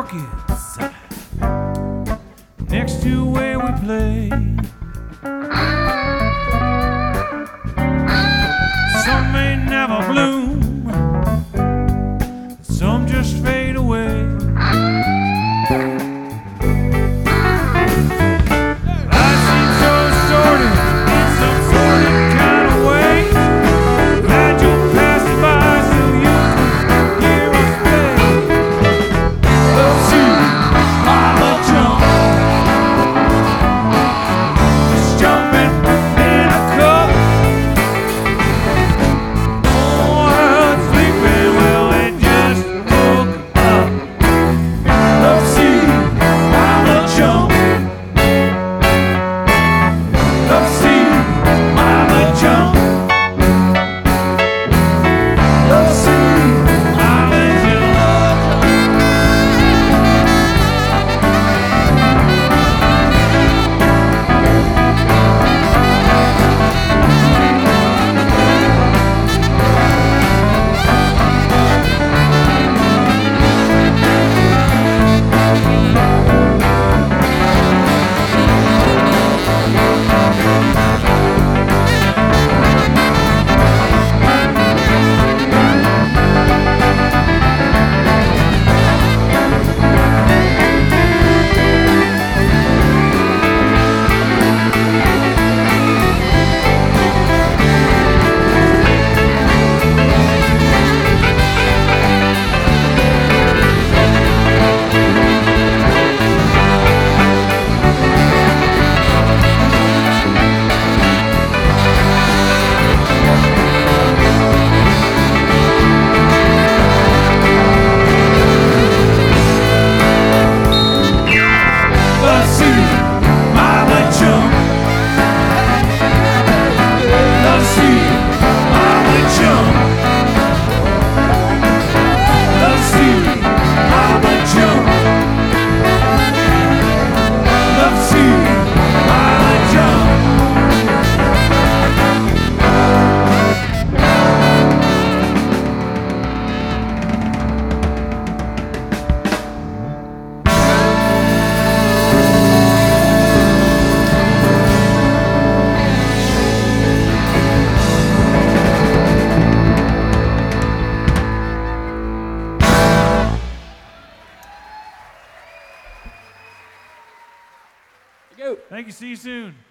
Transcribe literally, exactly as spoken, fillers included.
pockets next to where we play. Some may never bloom, some just fade away. Life seems so sordid in some sordid kind of way. Glad you'll pass it by so you can hear us play. Let's see, Mama jump, just jumping in a cup. Oh, sleeping, well, they just woke up. Let's see, Mama jump. Let's see, Mama jump. Let's see, Mama jump. Let's see, Mama jump. Let's see, Mama jump. Let's see, Mama jump. Let's see, Mama jump. Thank you. See you soon.